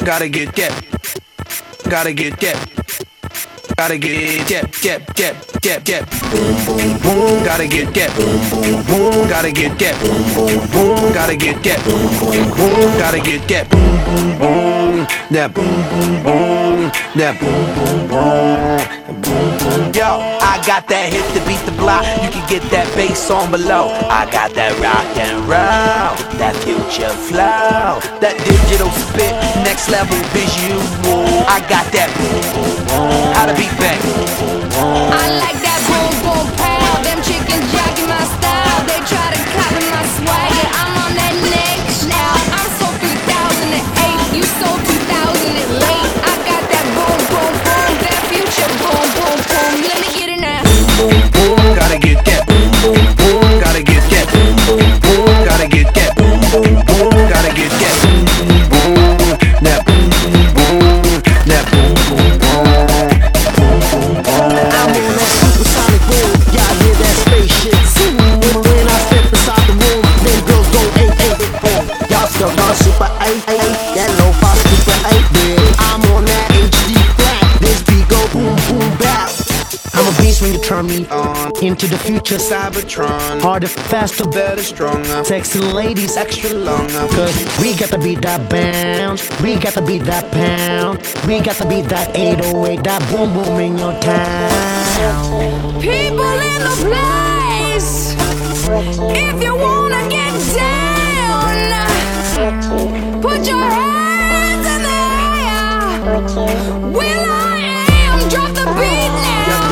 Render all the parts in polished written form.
Gotta get that. Gotta get that. Gotta get that. Boom, boom, boom. Gotta get that. Boom, boom, boom. Gotta get that. Boom, boom, boom. Gotta get that. Boom, boom, boom. Gotta get that. Boom, boom, boom. That boom, boom, boom. That boom, boom, boom. Boom, boom. Yo, I got that hit to beat the block. You can get that bass on below. I got that rock and roll, that future flow, that digital spit, next level visual. I got that boom, boom, boom. How to beat back. I like that boom, boom, pow. Them chickens jogging my style. They try to copy my swagger. I'm on that next now. I'm so 3008. You so 2000 late. I got that boom, boom, boom. That future boom, boom, boom. Let me get it now. Boom, boom, gotta get that. Boom, boom, boom. Gotta get that. Boom, boom, boom. Gotta get that. Boom, boom, boom. Gotta get that. Boom, boom, boom. That boom, boom, boom. That boom, boom, boom. Boom, boom, boom. I'm on that supersonic boom. Y'all hear that spaceship zoom. When I step inside the room, them girls go 8. Y'all still on super 8. That lo-fi super 8. Yeah, I'm on that HD flat. This beat go boom, boom, bap. I'm a beast when you turn me on. Into the future, Cybertron. Harder, faster, better, stronger. Sexy ladies, extra longer. Cause we got to beat that bounce. We got to beat that pound. We got to beat that 808. That boom, boom in your town. People in the place. If you wanna get down, put your hands in the air. Will I am, drop the beat now.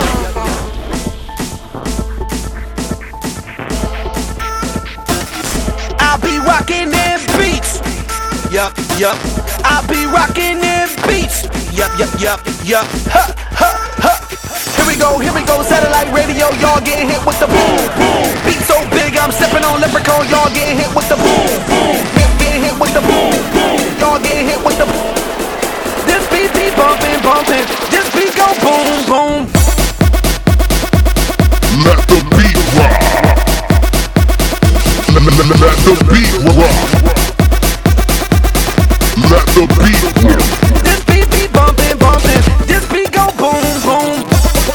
I'll be rocking them beats. Yup, yup. I'll be rocking them beats. Yup, yup, yup, yup. Ha, ha, ha. Here we go, satellite radio. Y'all getting hit with the boom, boom. Beat so big, I'm stepping on leprechaun. Y'all getting hit with the boom, boom. Getting hit with the boom, boom. Y'all getting hit with the boom. This beat be bumping, bumping. This beat go boom, boom. Let the beat rock. Let the beat rock. Let the beat rock. This beat be bumping, bumping. This beat go boom, boom.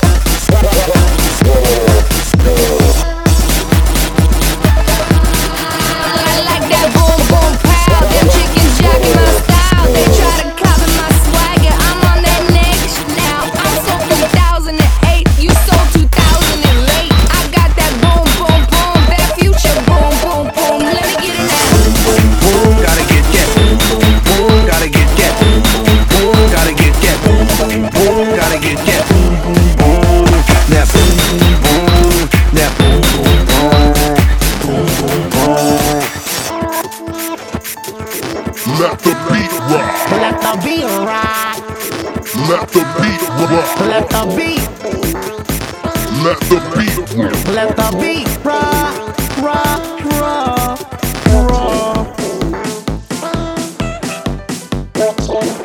I like that boom, boom, pow. Them chickens jogging my style. They try to copy my swagger. I'm on that next now. I'm so 3008. You so 2000 late. I got that boom, boom, boom. That future boom, boom, boom. Let me get it now. Boom, boom, gotta get that. Boom, boom, boom, gotta get that. Boom, boom, boom, gotta get that. Boom, boom, boom, gotta get that. Boom, boom, boom, that boom, boom, boom, that boom, boom, boom, boom, boom, boom. Let the beat rock. Let the beat rock. Let the beat rock. Let the beat. Let the beat rock. Let the beat rock. Rock, rock, rock.